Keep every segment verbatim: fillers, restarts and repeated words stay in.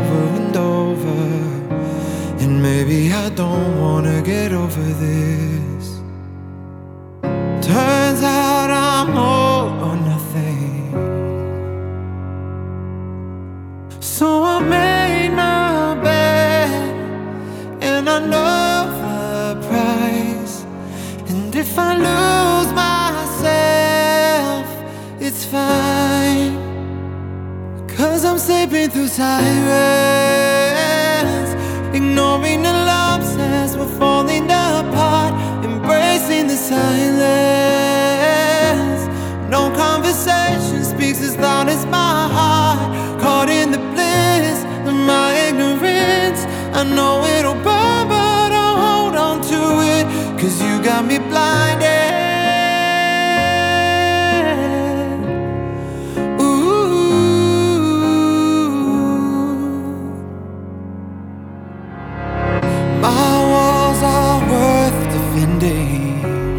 over and over, and maybe I don't wanna get over this. Turns out I'm all or nothing, so I made my bed, and I know the price. And if I lose myself, it's fine, 'cause I'm sleeping through sirens, ignoring alarms as we're falling apart, embracing the silence. No conversation speaks as loud as my heart, caught in the bliss of my ignorance. I know it'll burn, but I'll hold on to it, 'cause you got me blinded. My walls are worth defending.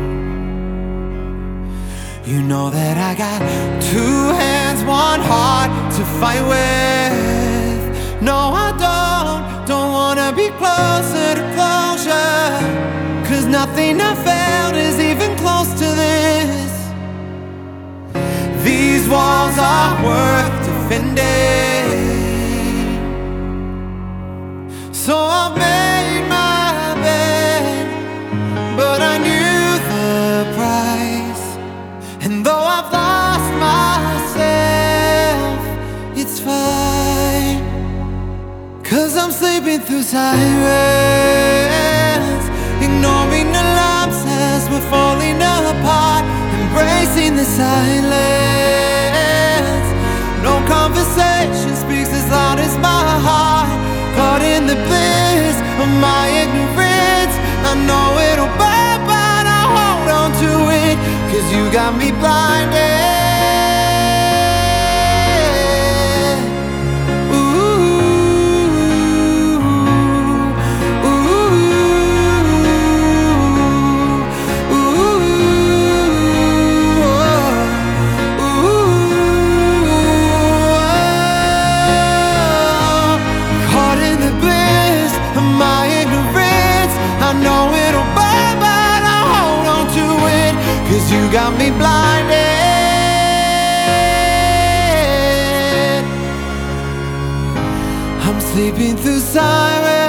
You know that I got two hands, one heart to fight with. No, I don't, don't wanna be closer to closure, 'cause nothing I felt is even close to this. These walls are worth defending, so I've made my bed, but I knew the price. And though I've lost myself, it's fine, 'cause I'm sleeping through sirens, ignoring alarms as we're falling apart, embracing the silence. No conversation speaks as loud as my heart, caught in the bliss of my ignorance. I know it'll burn, but I'll hold on to it, 'cause you got me blinded. I know it'll burn, but I'll hold on to it, 'cause you got me blinded. I'm sleeping through sirens.